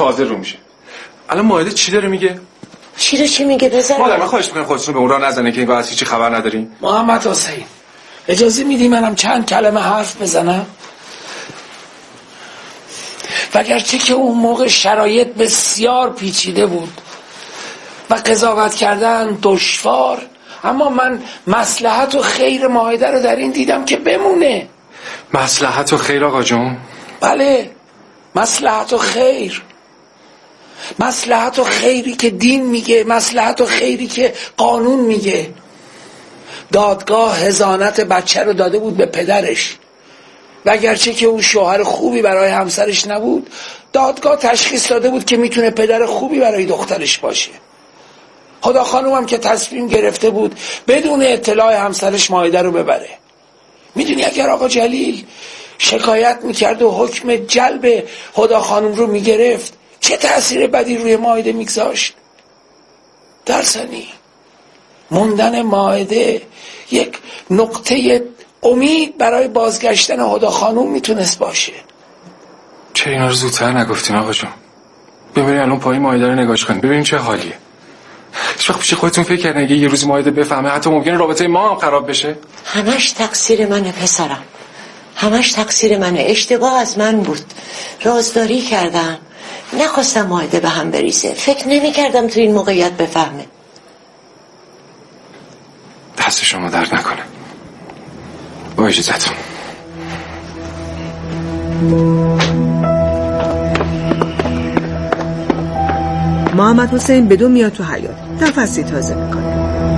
تازه رو میشه. الان مائده چی داره میگه؟ چی میگه بذار؟ مادر من خواهش میکنم خودتون به اون راه نزنه که این از هیچی خبر ندارین. محمد حسین اجازه میدی منم چند کلمه حرف بزنم؟ وگرچه که اون موقع شرایط بسیار پیچیده بود و قضاوت کردن دشوار، اما من مصلحت و خیر مائده رو در این دیدم که بمونه. مصلحت و خیر آقا جون؟ بله، مصلحت و خیر. مصلحت و خیری که دین میگه، مصلحت و خیری که قانون میگه. دادگاه حضانت بچه رو داده بود به پدرش، وگرچه که اون شوهر خوبی برای همسرش نبود، دادگاه تشخیص داده بود که میتونه پدر خوبی برای دخترش باشه. خدا خانوم هم که تصمیم گرفته بود بدون اطلاع همسرش مائده رو ببره. میدونی اگر آقا جلیل شکایت میکرد و حکم جلب خدا خانوم رو میگرفت چه تأثیر بدی روی مائده میگذاشت؟ در ثانی موندن مائده یک نقطه امید برای بازگشتن هدا خانوم میتونست باشه. چرا اینا رو زودتر نگفتین آقا جون؟ ببینید الان پای مائده رو نگاش کنید ببینید چه حالیه. هیچ وقت پیش خودتون فکر کردین اگه یه روز مائده بفهمه حتی ممکنه رابطه ما هم خراب بشه؟ همش تقصیر منه پسرم، همش تقصیر منه. اشتباه از من بود، رازداری کردم، نخواستم مائده به هم بریزه. فکر نمی کردم تو این موقعیت بفهمه. دست شما درد نکنه. با اجازهتون. محمد حسین بدون میاد تو حیاط، نفسی تازه میکنه.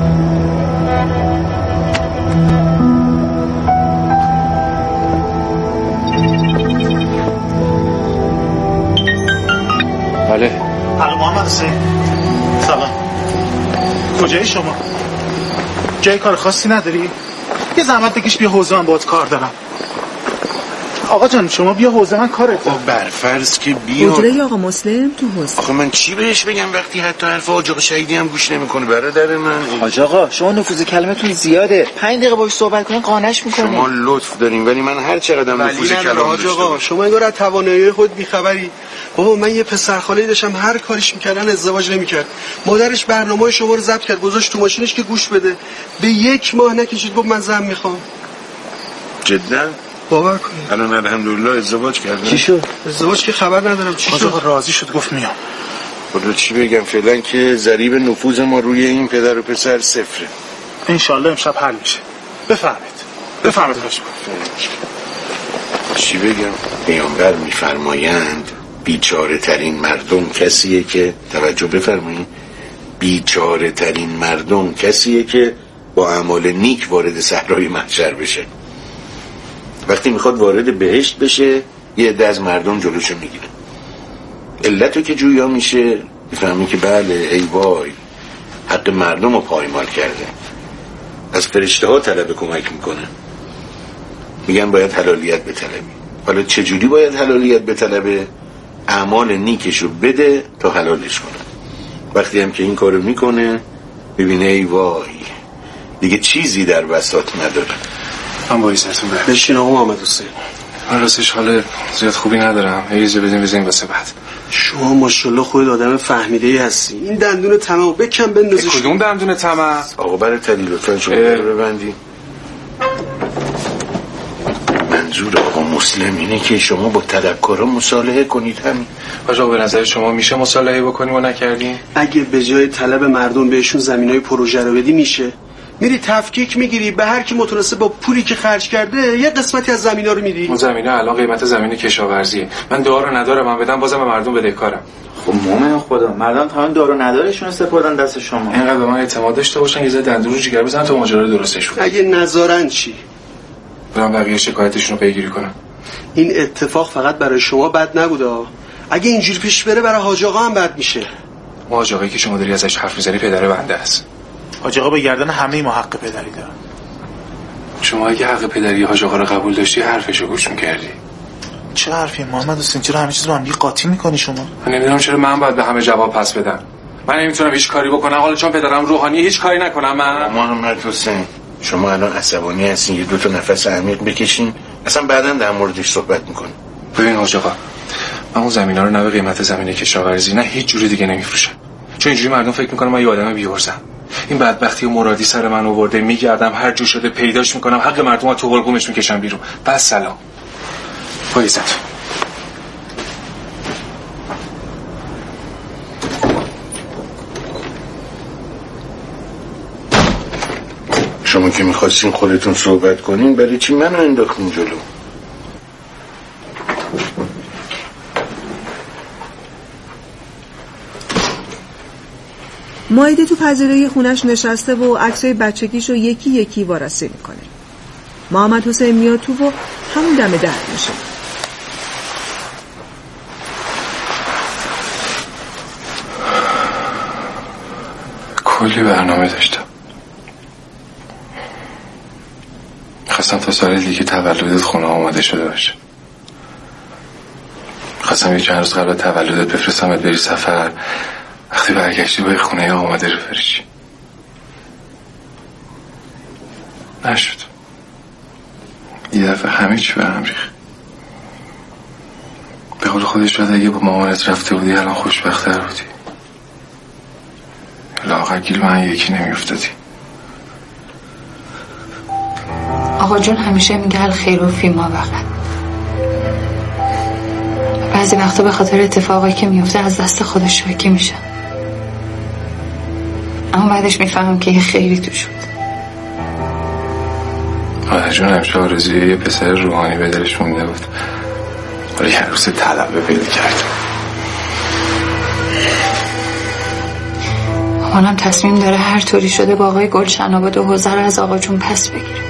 بله. الو محمد حسین، سلام. کجایی شما؟ جای کار خاصی نداری؟ یه زحمت بکش بیا حوزه، من باهات کار دارم. آقا جان شما بیا حوزه، من کارت دارم. برفرض که بیا حجره آقا مسلم تو حوزه. آخه من چی بهش بگم وقتی حتی حرف حاج آقا شهیدی هم گوش نمیکنه؟ برادر من حاج آقا شما نفوذ کلمتون زیاده، 5 دقیقه باهاش صحبت کنین قانعش میکنین. شما لطف دارین ولی من هر چقدرم نفوذ کلام حاج آقا شما انگار از توانایی خود بیخبری. بابا من یه پسر خاله داشتم هر کاریش میکردن ازدواج نمیکرد. مادرش برنامه شما رو ضبط کرد گذاشت تو ماشینش که گوش بده. به 1 ماه نکشید گفت من زن میخوام. جدا؟ باور کنید الان الحمدلله ازدواج کرده. چی شد؟ ازدواج که خبر ندارم. چی شد؟ راضی شد گفت میام. خدا چی بگم فعلا که ضریب نفوذ ما روی این پدر و پسر صفره. انشالله امشب حل میشه. بفرمایید باشه. چی بگم؟ پیامبر میفرمایند بیچاره ترین مردم کسیه که، توجه بفرمایید، بیچاره ترین مردم کسیه که با اعمال نیک وارد صحرای محشر بشه. وقتی میخواد وارد بهشت بشه یه عده از مردم جلوشو میگیره. علتو که جویا میشه میفهمی که بله ای وای حق مردم رو پایمال کرده. از فرشته ها طلب کمک میکنه، میگن باید حلالیت بطلبی. حالا چجوری باید حلالیت بطلبه؟ اعمال نیکشو بده تا حلالش کنه. وقتی هم که این کارو میکنه ببینه ای وای دیگه چیزی در بساط نداره. من با ایزتون برم. بشین آقا محمد حسین. من راستش حال زیاد خوبی ندارم. ایزه بدیم واسه بعد. شما ماشاءالله خودت آدم فهمیده‌ای هستی. این دندون تمام بکن بندازیش. کدوم دندون تمام؟ آقا برای تلی لطفا شما رو ببندی. منظور آقا مسلم اینه که شما با طلبکارا مصالحه کنید. همین. آقا به نظر شما میشه مصالحه بکنیم و نکردیم؟ اگه به جای طلب مردم بهشون زمینای پروژه رو بدی میشه. میری تفکیک میگیری، به هر کی متناسب با پولی که خرج کرده یه قسمتی از زمینا رو میدی. اون زمینه الان قیمت زمین کشاورزیه. من دارو ندارم، من بدم بازم به مردم بدهکارم. خب مومن خدا، مردم تا دارو ندارشون سپردن دست شما. اینقدر به من اعتماد داشته باشن یه ذره دندون رو جگر بزنن تا ماجرا درستش کنه. اگه نذارن چی؟ برام بقیه شکایتشون رو پیگیری کنم. این اتفاق فقط برای شما بد نبوده. اگه اینجوری پیش بره برای حاج آقا هم بد میشه. حاج آقایی که شما داری ازش حرف میزنی پدر بنده است. حاج آقا به گردن همه ما حق پدری داره. شما اگه حق پدری حاج آقا رو قبول داشتی حرفشو گوش میکردی. چه حرفی محمد حسین؟ چرا همه چیز رو هم قاطی میکنی شما؟ من نمیدونم چرا من باید به همه جواب پس بدم. من نمیتونم هیچ کاری بکنم حالا چون پدرم روحانی هیچ کاری نکنم. من محمد حسین شما الان عصبانی هستین، یه 2 نفس عمیق بکشین، اصلا بعداً در موردش صحبت میکنیم. ببین حاج آقا من اون زمینا رو نه به قیمت زمین کشاورزی نه هیچ جوری دیگه نمیفروشم، چون اینجوری مردم فکر میکنن من یه آدم بی‌عرضم. این بدبختی و مرادی سر من آورده، میگردم هر جو شده پیداش میکنم، حق مردم رو تو قلقومش میکشم بیرون. بس سلام. با عزت. شما که میخواستین خودتون صحبت کنین برای چی منو انداختین جلو؟ مائده تو پذیرایی خونش نشسته و عکسای بچگیشو یکی یکی وارسی میکنه. محمد حسین میاد تو و همون دم در میشه. کلی برنامه داشتم. خواستم تا سال دیگه تولدت خونه آماده شده باشه. خواستم یه چند روز قبل تولدت بفرستمت بری سفر، وقتی برگشتی باید خونه آماده رو بریشی. نشد. یه دفعه همه چی به هم ریخت. به قول خودش باید اگه با مامانت رفته بودی الان خوشبخت‌تر بودی. لااقل گیل من یکی نمیافتادی. آقا جون همیشه میگه الخیر و فیما وقت. بعضی وقتا به خاطر اتفاقایی که میفته از دست خودش شوکه میشه، اما بعدش میفهمم که یه خیری توش بود. آقا جون همیشه آرزوی یه پسر روحانی به دلش مونده بود، ولی هر روز طلبه پیدا کرد. مامانم تصمیم داره هر طوری شده با آقای گلشن‌آباد و حوزه رو از آقا جون پس بگیره.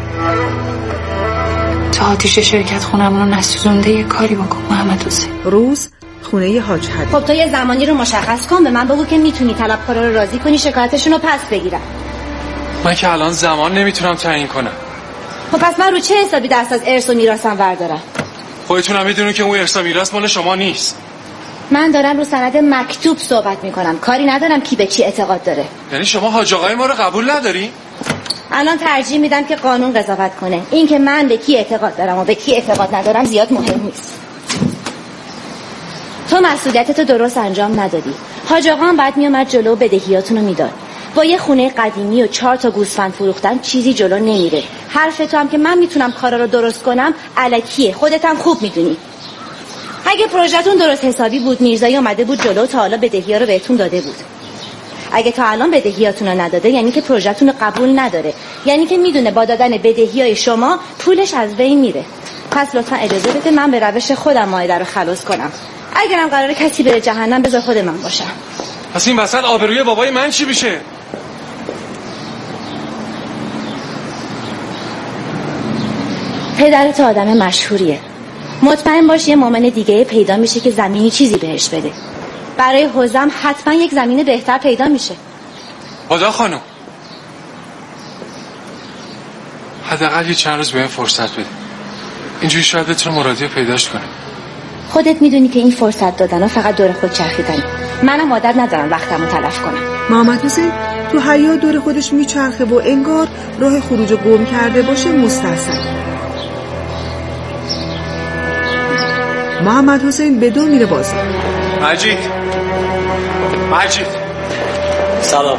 تا آتیش شرکت خونمون رو نسوزونده یه کاری بکن محمد حسین. روز خونه حاج حدی. خب تو یه زمانی رو مشخص کن، به من بگو که میتونی طلبکارا رو راضی کنی شکایتشون رو پس بگیرن. من که الان زمان نمیتونم تعیین کنم. خب پس من رو چه حسابی دست از ارث و میراثم بردارم؟ خودتون هم میدونین که اون ارث و میراث مال شما نیست. من دارم رو سند مکتوب صحبت میکنم، کاری ندارم کی به چی اعتقاد داره. یعنی شما حاج آقای ما رو قبول نداری؟ الان ترجیح میدم که قانون قضاوت کنه. این که من به کی اعتقاد دارم و به کی اعتقاد ندارم زیاد مهم نیست. تو مسئولیتتو درست انجام ندادی. حاج آقا هم بعد میومد جلو بدهیاتونو میداد. با یه خونه قدیمی و 4 تا گوسفند فروختن چیزی جلو نمیره. حرف تو هم که من میتونم کارا رو درست کنم الکیه، خودت هم خوب میدونی. اگه پروژهتون درست حسابی بود میرزایی اومده بود جلو تا حالا بدهی‌ها رو بهتون داده بود. اگه تا الان بدهیاتون رو نداده یعنی که پروژهتون رو قبول نداره، یعنی که میدونه با دادن بدهیای شما پولش از بین میره. پس لطفا اجازه بده من به روش خودم مائده رو خلاص کنم. اگرم قراره کسی بره جهنم بذار خود من باشم. پس این وسط آبروی بابای من چی میشه؟ پدرت آدم مشهوریه، مطمئن باش یه مؤمن دیگه پیدا میشه که زمینی چیزی بهش بده. برای حوزم حتما یک زمین بهتر پیدا میشه. خدا خانم حداقل یه چند روز بهم فرصت بده، اینجوری شاید بتونم مرادی رو پیداش کنم. خودت میدونی که این فرصت دادن ها فقط دور خود چرخیدنی. منم عادت ندارم وقتمو تلف کنم. محمد حسین تو حیاط دور خودش میچرخه و انگار راه خروج رو گم کرده باشه مستحسن. محمد حسین به دو میره بازار. مجید سلام.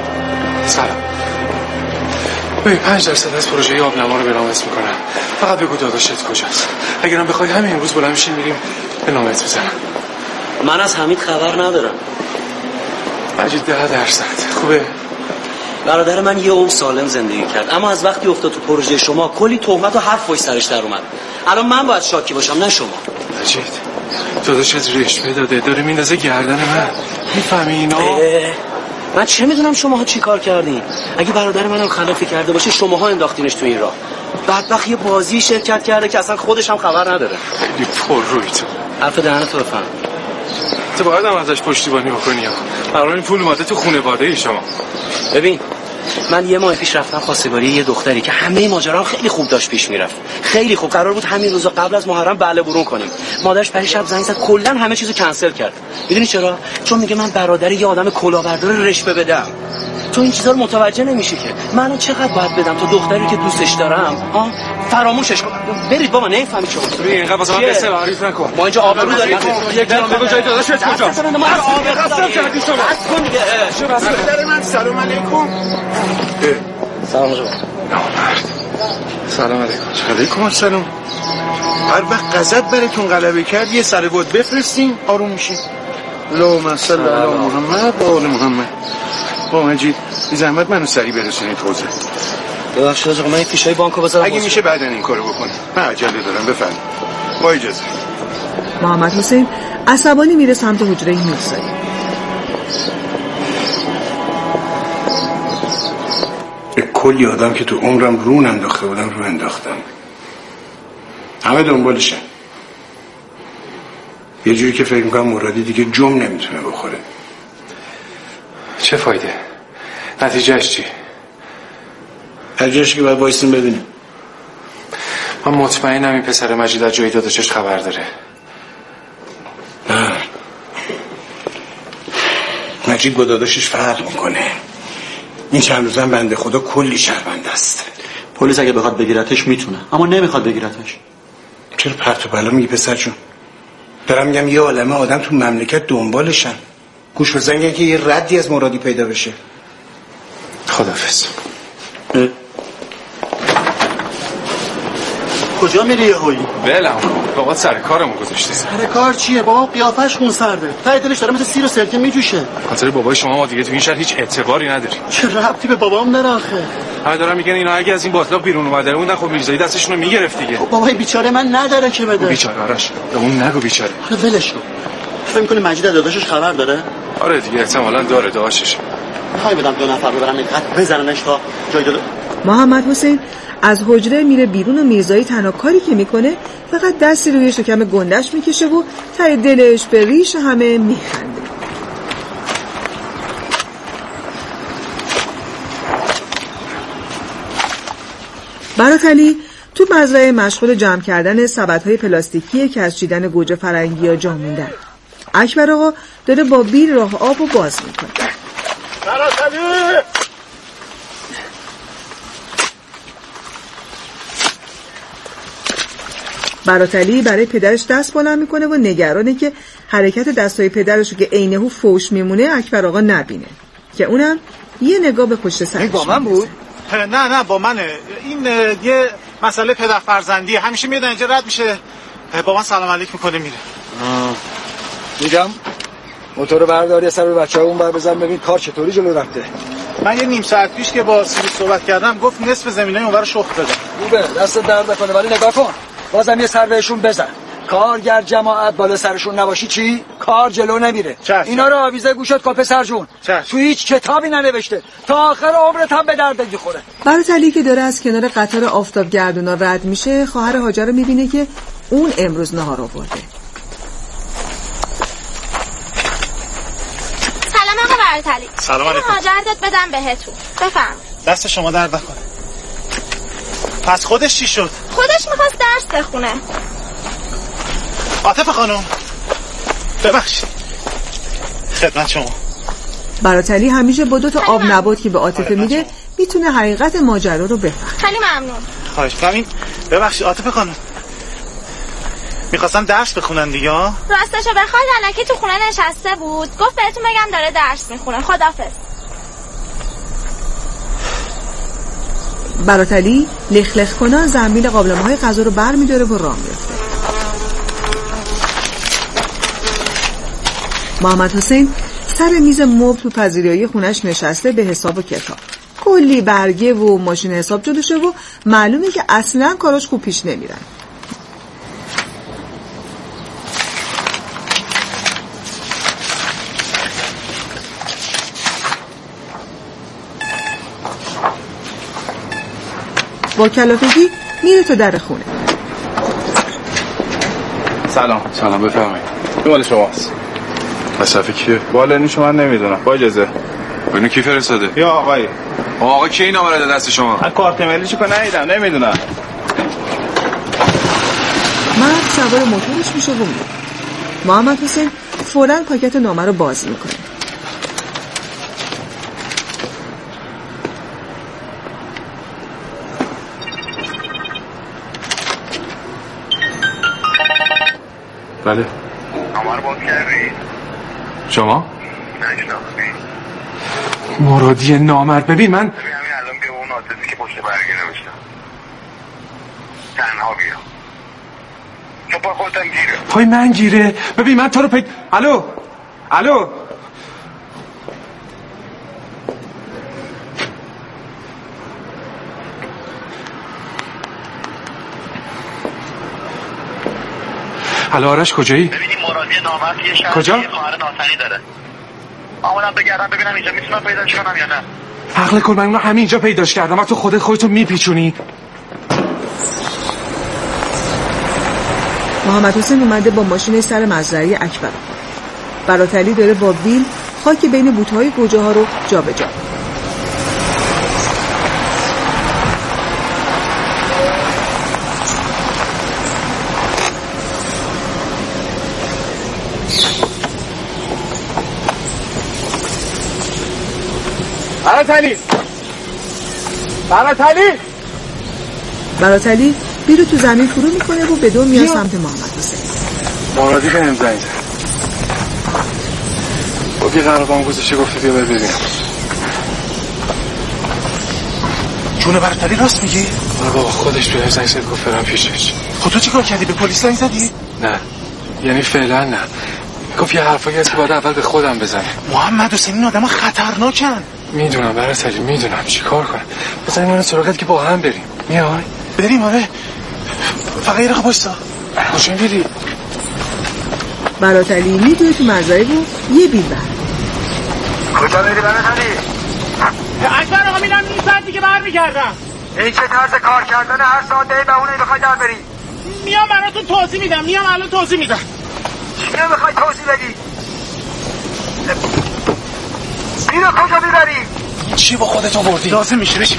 ببین 5% از پروژه آبنما رو به نامت میکنم. فقط بگو داداشت کجاست. اگرم بخوای همین امروز بلند میشیم میریم به نامت بزنم. من از حمید خبر ندارم. مجید 10% خوبه؟ برادر من یه عمر سالم زندگی کرد، اما از وقتی افتاد تو پروژه شما کلی تهمت و حرف پشت سرش در اومد. الان من باید شاکی باشم نه شما. مجید داداشت رشوه داره میندازه گردن من. میفهمی اینا؟ من چه میدونم شماها چی کار کردین؟ اگه برادر منم خلافی کرده باشه شماها انداختینش تو این راه. بدبخت یه بازی شرکت کرده که اصلا خودش هم خبر نداره. خیلی پر روی تو. حرف دهنتو بفهم. تو باید هم ازش پشتیبانی بکنی. قرار این پول اومده تو خانواده شما. ببین من یه ماه پیش رفتم خواستگاری یه دختری که همه ماجرا خیلی خوب داشت پیش میرفت. خیلی خوب. قرار بود همین روزا قبل از محرم بله برون کنیم. مادرش پریشب زنگ زد کلا همه چیزو کنسل کرد. میدونی چرا؟ چون میگه من برادر یه آدم کلاهبردار رشوه بدم. تو این چیزا رو متوجه نمیشی که من چقدر باید بدم تا دختری که دوستش دارم فراموشش کنم. برید بابا نمیفهمی چه اصولی اینقدر واسه من بسه تعریف نکن. ما اینجا آبرو داریم. یک جام بگو جای داداشت کجاست؟ ما آبرو کردی شما. بس کن دیگه. شو بس کن. من سلام علیکم. سلام علیکم. سلام علیکم. علیکم السلام. هر وقت غضب براتون غلبه کرد یه سر گود بفرستین آروم میشین. اللهم صل علی محمد و آل محمد. با مجید بی زحمت منو سریع برسونید حوزه. ببخشید آقا من این فیشای بانکو بذارم. اگه میشه بعدن این کارو بکنید. من عجله دارم بفرمایید. با اجازه. محمد حسین عصبانی میره سمت حجره میرزایی. کلی آدم که تو عمرم رون انداخته بودم رو انداختم. همه دنبالشن. یه جوری که فکر میکنم مرادی دیگه جم نمیتونه بخوره. چه فایده؟ نتیجهش چی؟ نتیجهش که باید وایسیم ببینیم. من مطمئنم این پسر مجید از جای داداشش خبر داره. نه مجید با داداشش فرق میکنه. این چند روزن بنده خدا کلی شرمنده است. پلیس اگه بخواد بگیرتش میتونه، اما نمیخواد بگیرتش. چرا پرت و پلا میگی پسر جون؟ دارم میگم یه عالمه آدم تو مملکت دنبالشن. گوش بزنگن که یه ردی از مرادی پیدا بشه. خداحافظ. کجا میری یهویی؟ بلم بابا سر کارمون گذاشته. سر کار چیه بابا؟ قیافش خونسرده. ته دلش داره مثل سیر و سرکه میجوشه. خاطر بابای شما ما دیگه تو این شهر هیچ اعتباری نداریم. چه ربطی به بابام داره آخه؟ همه دارن میگن اینا اگه از این باطلاق بیرون اومده بودن خب میرزایی دستشون رو میگرفت دیگه. خب بابای بیچاره من نداره که بده. بیچاره آرش به اون نگو بیچاره. آره ولش کن. فکر می‌کنی مجید داداشش خبر داره؟ آره دیگه احتمالاً داره داشتش. می‌خوای بدم دو نفر ببرن اینقدر بزننش تا جای دل. محمد حسین از حجره میره بیرون و میرزایی تنها کاری که میکنه فقط دستی روی شکم گندش میکشه و ته دلش به ریش همه میخنده. براتلی تو مزرعه مشغول جمع کردن سبدهای پلاستیکیه که از چیدن گوجه فرنگی یا جا موندن. اکبر آقا داره با بیل راه آب و باز میکنه. براتلی براتلی برای پدرش دست بلند میکنه و نگرانه که حرکت دستای پدرشو که عینه‌هو فوش میمونه اکبر آقا نبینه که اونم یه نگاه به پشت سرش. با من بود؟ نه با منه. این یه مسئله پدر فرزندیه. همیشه میاد اینجا رد میشه با من سلام علیک میکنه میره. میگم موتور برداری سر به بچه‌ها اون بر بزن ببین کار چطوری جلو رفته. من یه نیم ساعت پیش که با سیری صحبت کردم گفت نصف زمینای اونور شخم بده. خوبه دست درد کنه ولی نگاه کن بازم یه سر بهشون بزن. کارگر جماعت بالا سرشون نباشی چی؟ کار جلو نمیره. اینا رو آویزه گوشت کن پسر جون. تو هیچ کتابی ننوشته تا آخر عمرت هم به درد میخوره. براتلی که داره از کنار قطار آفتابگردونا رد میشه خواهر هاجر رو میبینه که اون امروز نهار آورده. سلام آقا براتلی. سلام علیکم. هاجر داد بدم بهتون. بفرم. دست شما درد نکنه. پس خودش چی شد؟ خودش میخواست درس بخونه. عاطفه خانم ببخشید. خدمت شما. براتلی همیشه با 2 تا آب نبات که به عاطفه میده میتونه حقیقت ماجرا رو بفهمه. خیلی ممنون. خواهش می‌کنم. ببخشید عاطفه خانم. میخواستم درس بخونن دیگه. راستشو بخواد الکی تو خونه نشسته بود. گفت بهتون بگم داره درس میخونه. خداحافظ. براتلی لخ کنان زنبیل قابلمه‌های غذا رو برمی‌داره و راه میفته. محمد حسین سر میز مبل تو پذیرایی خونش نشسته به حساب و کتاب. کلی برگه و ماشین حساب جلوشه و معلومه که اصلا کاراش خوب پیش نمیرن. با کلافگی میره تا در خونه. سلام بفرمایید. این مال شماست. مصرفی کیه؟ بالنیشو من نمیدونم. با اجازه. اینو کی فرستاده؟ یا آقای. آقا کی اینا داده دست شما؟ من کارت ملیشو که ندیدم نمیدونم. مرد سوار موتورش میشه و میره. محمد حسین فوراً پاکت نامه رو باز میکنه. بله. نامه رو باز کردی؟ شما؟ نشناختی. مرادی نامرد. ببین من همین الان بیا اون آدرسی که پشت برگه نوشتم. تنها بیا. چون پای خودتم گیره. پای من گیره؟ ببین من تو رو الو؟ الو آرش کجایی؟ ببینی مرادی نامرد یه شهر کجا؟ یه خواهر ناسنی داره. آمدم بگردم ببینم اینجا میتونم پیداش کنم یا نه. عقل کن، من اونو همینجا پیداش کردم. تو خودتو میپیچونی. محمد حسین اومده با ماشین سر مزرعه اکبر. براتلی داره با بیل خاک بین بوته‌های گوجه ها رو جابجا. براتلی بیل رو تو زمین فرو میکنه و به دو میاد سمت محمد حسین. مرادی بهم زنگ زد. با قرارم گذاشته گفته بیا ببینم. جون براتلی راست میگی؟ آره بابا خودش بهم زنگ زد گفت برم پیشش. خب تو چیکار کردی؟ به پلیس زنگ زدی؟ نه یعنی فعلا نه. گفت یه حرفایی هست که باید اول به خودم بزنه. محمد حسین این آدم خطرناکن. میدونم براتلی میدونم چیکار کنم. بزنیم اون سراغت که با هم بریم. میای؟ بریم. آره فقط یه رقم بایستا. کجا میری؟ براتلی میدوه تو مزرعه و یه بیل بر. کجا میری براتلی؟ اکبر آقا میرم این ساعت دیگه برمیگردم. این چه طرز کار کردن؟ هر ساعت به اونه بخوای در بری. میام براتون توضیح میدم. الان توضیح میدم. چی نمیخوای توضیح بدی؟ اینو کجا میبری؟ چی با خودت آوردی؟ لازم میشه بشی.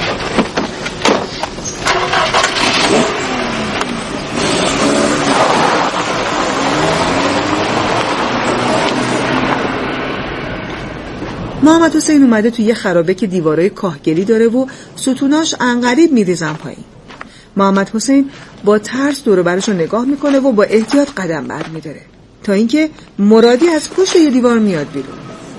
محمد حسین اومده توی یه خرابه که دیوارای کاهگلی داره و ستوناش انقریب میریزن پایین. محمد حسین با ترس دور و برش رو نگاه میکنه و با احتیاط قدم برمیداره تا اینکه مرادی از پشت یه دیوار میاد بیرون.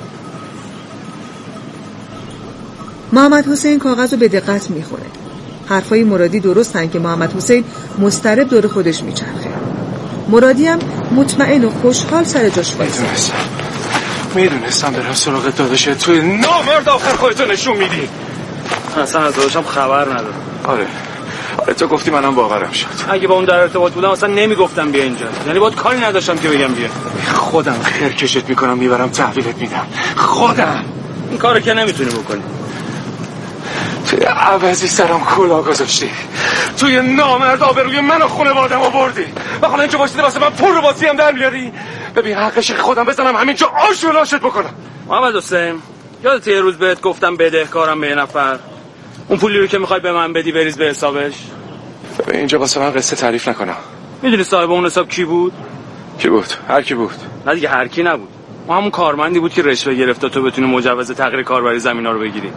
محمد حسین کاغذ رو به دقت میخونه. حرفای مرادی درستن که محمد حسین مضطرب دور خودش میچرخه. مرادی هم مطمئن و خوشحال سر جاش وایساده. میدونستم برم سراغ داداشه. توی نامرد آخر خودتو نشون میدی. اصلا از داداشم خبر ندارم. آره تو گفتی منم باورم شد. اگه با اون در ارتباط بودم اصلا نمیگفتم بیا اینجا. یعنی باید کاری نداشتم که بگم بیا. خودم خرکشت میکنم میبرم تحویلت میدم. خودم. این کارو که نمیتونی بکنی. توی عوضی سرم کلاه گذاشتی. توی نامرد آبروی من و خانواده‌مو آوردی. و حالا اینجا واسه واسه من پول رو واسه هم در میاری. ببین حقش خودم بزنم همینجا آشولاشت بکنم. محمد حسین یادت یه روز بهت گفتم بدهکارم به یه نفر، اون پولی رو که میخوای به من بدی بریز به حسابش. ببین اینجا واسه من قصه تعریف نکنم. میدونی صاحب اون حساب کی بود؟ کی بود؟ هر کی بود. نه دیگه هر کی نبود. ما همون کارمندی بود که رشوه گرفت تا تو بتونی مجوز تغییر کاربری زمینا رو بگیری.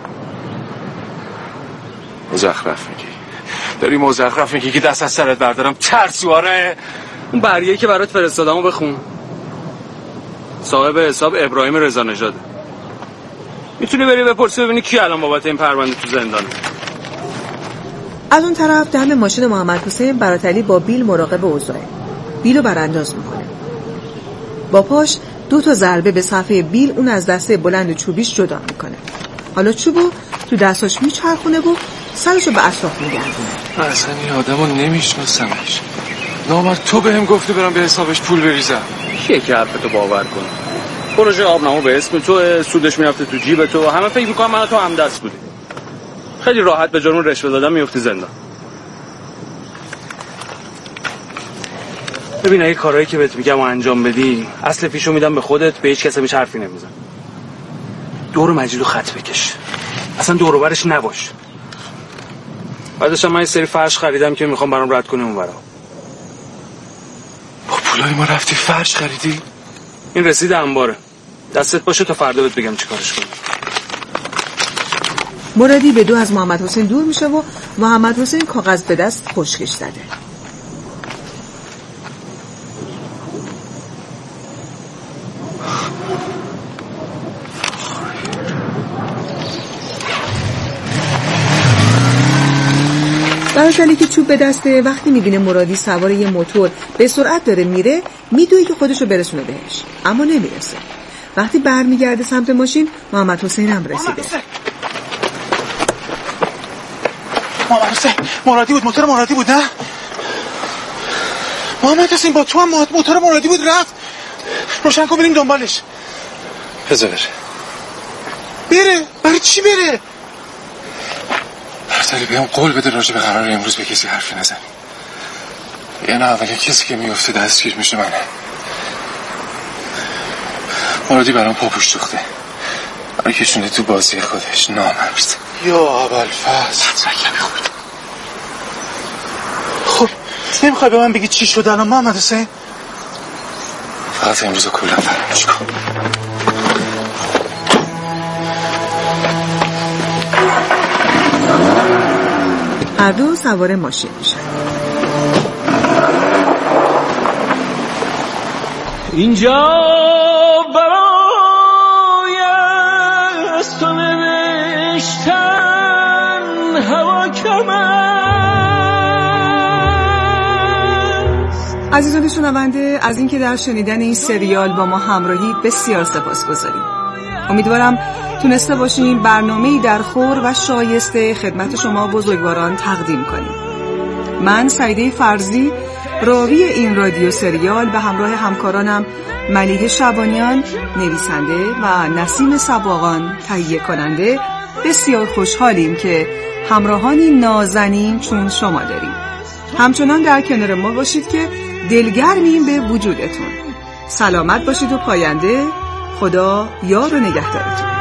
مزخرف میگی. داری مزخرف میگی که دست از سرت بردارم ترسواره. اون بریه که برات فرستادمو بخون. صاحب حساب ابراهیم رضا نژاد. میتونی بری بپرسی ببینی کی الان بابت این پرونده تو زندانه. از اون طرف دم ماشین محمد حسین براتلی با بیل مراقب اوضاعه. بیلو برانداز میکنه. با پاش 2 ضربه به صفحه بیل اون از دسته بلند چوبیش جدا میکنه. حالا چوبو تو دستاش میچرخونه و سرشو به اطراف میگردونه. اصلا این آدمو نمیشناسمش. نامرد تو بهم گفتی برام به حسابش پول بریزم. کیه که حرفتو باور کنه؟ پروژه آبنامه به اسم تو، سودش میرفته تو جیب تو، همه فکر میکنن من تو هم دست بودی. خیلی راحت به جرم رشوه دادن میفتی زندان. ببین اگه کارهایی که بهت میگم انجام بدی، اصل پیشو میدم به خودت، به هیچ کسی حرفی نمیزن. دور مجیدو خط بکش. اصلا دور و برش نباش. بعدش من یه سری فرش خریدم که میخوام برام رد کنه اونورا. با پولای ما رفتی فرش خریدی؟ این رسید انباره. دستت باشه تا فردا بهت بگم چیکارش کنی. مرادی به 2 از محمد حسین دور میشه و محمد حسین کاغذ به دست خشکش زده. براتلی که چوب به دسته وقتی میبینه مرادی سوار یه موتور به سرعت داره میره میدوه که خودشو برسونه بهش، اما نمیرسه. وقتی برمیگرده سمت ماشین محمد حسین هم رسیده. محمد حسین مرادی بود، موتور مرادی بود. نه محمد حسین با تو هم موتور مرادی بود، رفت. روشن کن بریم دنبالش. بذار بره. برای چی بره؟ برتری بهم قول بده راجع به قرار امروز به کسی حرفی نزنی. یعنی اولین کسی که میفته دستگیر میشه منه. مرادی برام پاپوش دوخته، برای کشونده تو بازی خودش. نامرد. یا ابوالفضل. خب نمیخوای به من بگی چی شد الان محمد حسین؟ فقط امروز رو کلا فراموش کن. هر دو سوار ماشین میشن. اینجا برای از تو نوشتن هوا کم است. عزیزان شنونده، از اینکه در شنیدن این سریال با ما همراهی بسیار سپاسگزاریم. امیدوارم تونسته باشیم برنامه‌ای در خور و شایسته خدمت شما بزرگواران تقدیم کنیم. من سعیده فرزی، راوی این رادیو سریال، به همراه همکارانم ملیحه شعبانیان نویسنده و نسیم صباغان تهیه کننده، بسیار خوشحالیم که همراهانی نازنین چون شما داریم. همچنان در کنار ما باشید که دلگرمیم به وجودتون. سلامت باشید و پاینده. خدا یار و نگهدارتون.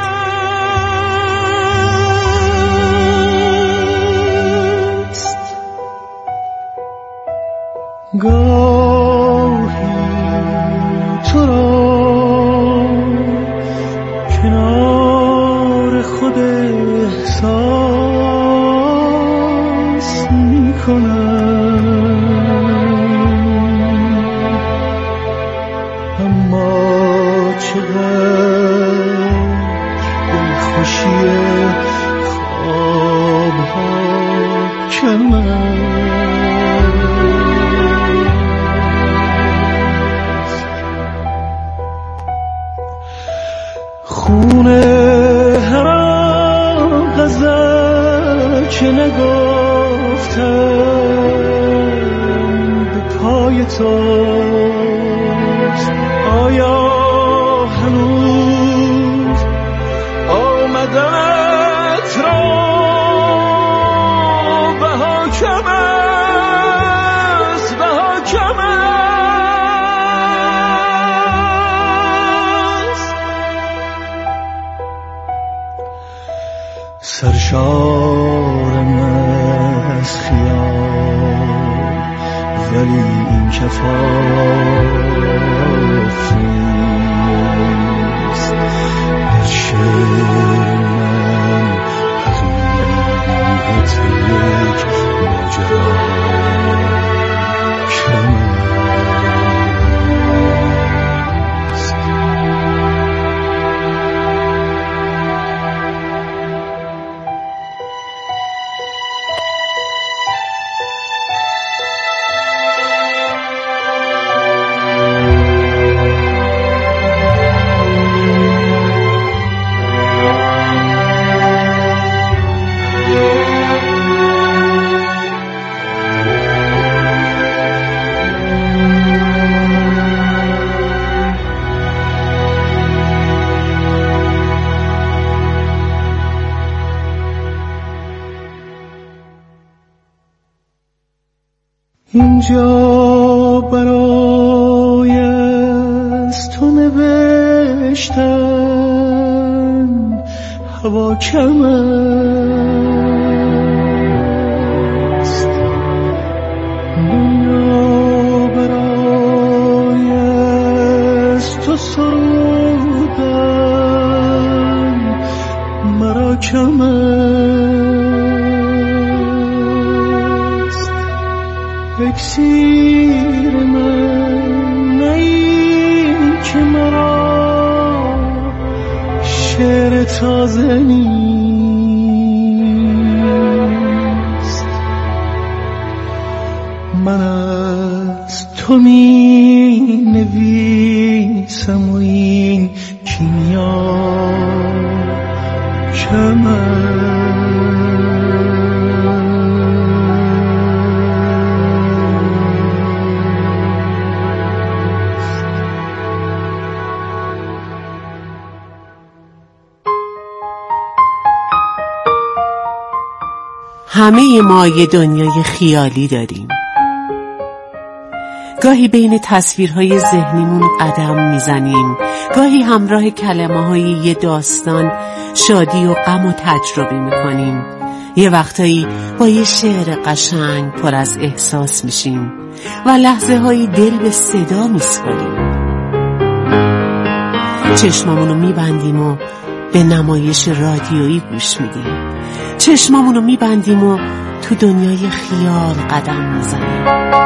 گاهی تو را کنار خود احساس می کنم، اما چقدر دلخوشی خوابها کم است. خونه هر غزل که نگفتم به پای توست. آیا هنوز آمدنت را بها کم است، بها کم است. سرشارم از خیال ولی این کفاف نیست. در شعر من حقیقت یک ماجرا کم است. اینجا برای از تو نوشتن هوا کم است. دنیا برای از تو سرودن مرا کم است. اکسیر من نه این که مرا شعر تازه نیست. من از تو می نویسم و این کیمیا که همه ما یه دنیای خیالی داریم. گاهی بین تصویرهای ذهنیمون قدم میزنیم، گاهی همراه کلمه‌های یه داستان شادی و غم و تجربه میکنیم، یه وقتایی با یه شعر قشنگ پر از احساس میشیم و لحظه هایی دل به صدا میسپاریم. چشمامونو میبندیم و به نمایش رادیویی گوش میدیم، چشمامونو میبندیم و تو دنیای خیال قدم میزنیم.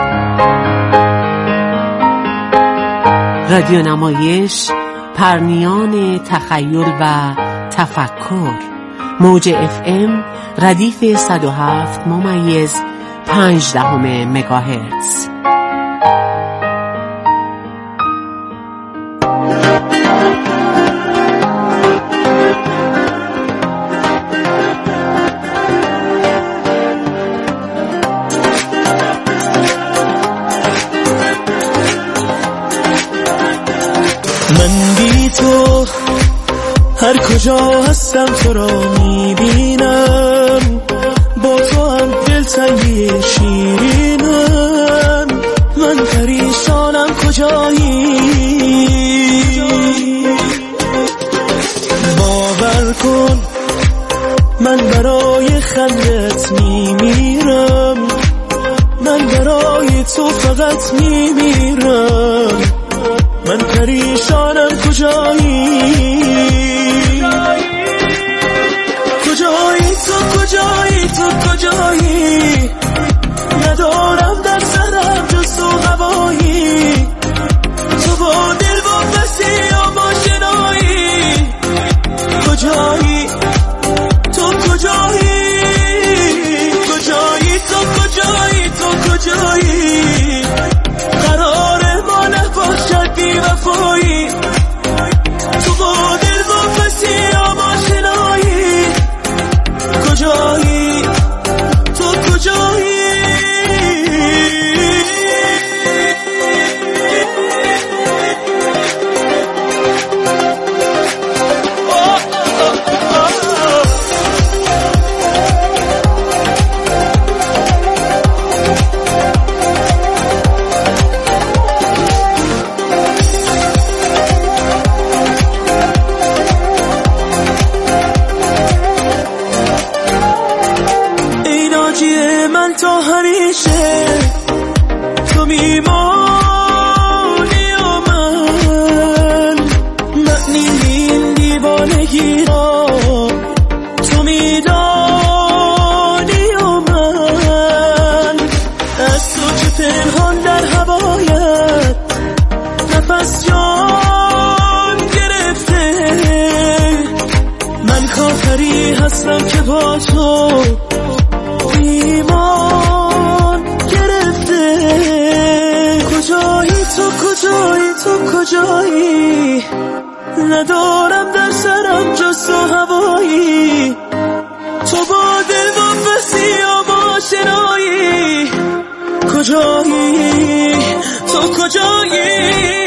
رادیو نمایش، پرنیان تخیل و تفکر، موج FM ردیف 107.5 مگاهرتز. من بی تو هر کجا هستم تو را میبینم، با تو هم دلتنگی شیرینم. من پریشانم کجایی، باور کن من برای خندت میمیرم، من برای تو فقط میمیرم. من پریشانم کجایی، کجایی تو، کجایی تو، کجایی؟ ندارم در سرم جز تو هوایی، تو با دل وابستی یا با شنایی. کجایی تو، کجایی، کجایی تو، کجایی تو، کجایی؟ قرار ما نباشد بی وفایی، تو با دل وابستی یا با شنایی. کجایی تو، کجایی؟ من تا همیشه تو میمانی و من معنی این دیوانگی را تو میدانی و من از تو که پنهان در هوایت نفس جان گرفته. من کافری هستم که با تو ایمان گرفته. کجایی تو، کجایی تو، کجایی؟ ندارم در سرم جز تو هوایی، تو با دل وابستی یا با شنایی. کجایی تو، کجایی؟